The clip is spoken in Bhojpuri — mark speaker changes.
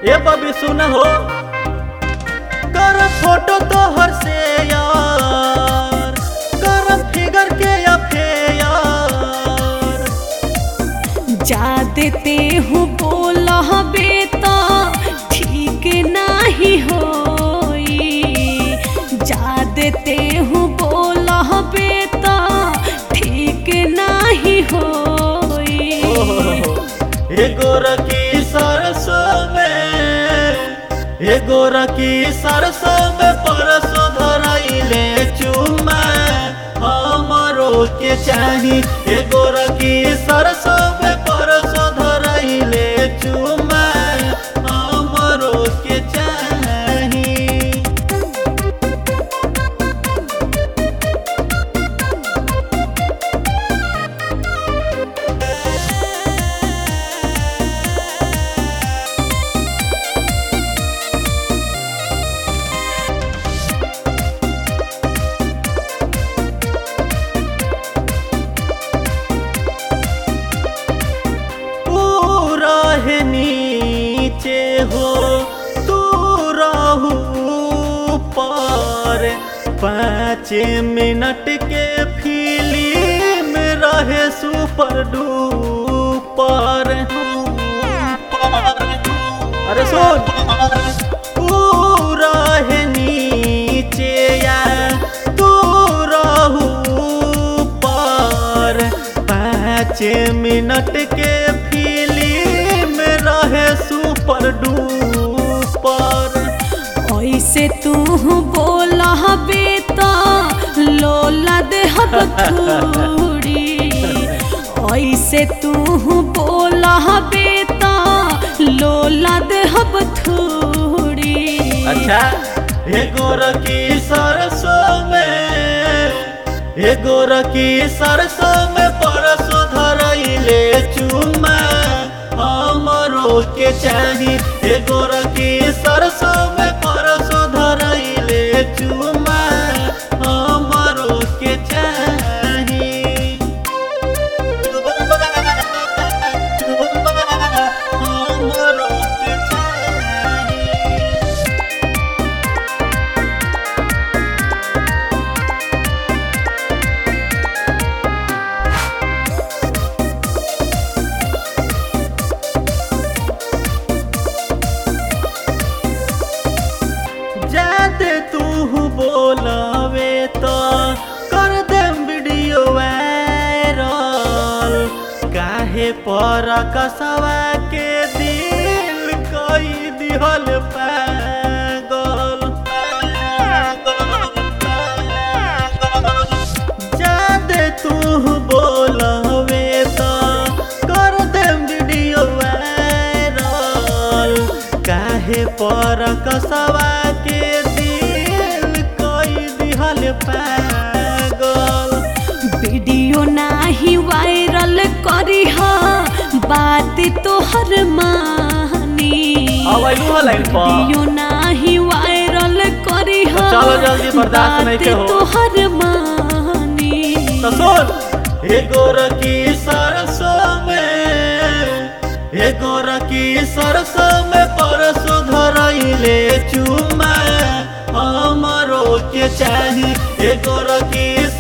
Speaker 1: ए बबी सुन हो कर फोटो तोहर से यार कर फिगर के अफेयर
Speaker 2: जा देते हूँ बोला बेटा ठीक नहीं होई जा देते हूँ बोला बेटा ठीक नहीं होई
Speaker 1: एगो रखी सरसों में परसों धराइले चुमा हमरो के चाही एगो रखी सरसों में परसों धराइले चुमा हमरो के चाही। नीचे हो तू रहू पर 5 मिनट के फिल्म रहे सुपर डुपर। अरे सुन पूरा है नीचे या तू रहू पर 5 मिनट के रहे सुपर डुपर।
Speaker 2: ऐसे तू बोला बेटा लोला देहब थोड़ी ऐसे तू बोला बेटा लोला देहब थोड़ी।
Speaker 1: अच्छा एगो रखी सरसों में परसों धराइले चुमा हमरो के चाही एगो रखी सरसों में परसों धराइले चुमा हमरो के चाही। हमरो के चाही। बोलावे तो कर दे वीडियो वायरल काहे पर कसवा के दिल कोई दिहल पागल। जादे तू बोलावे तो कर दे वीडियो वायरल काहे पर कसवा के पागल।
Speaker 2: वीडियो नाही वायरल करी बात तोहर मानी
Speaker 1: वीडियो
Speaker 2: नाही वायरल करी
Speaker 1: चलो जल्दी बर्दाश्त नहीं के हो
Speaker 2: तोहर मानी।
Speaker 1: तो सुन एगो रखी सरसों में परसों धराइले चुमा हमरो के चाही एगो रखी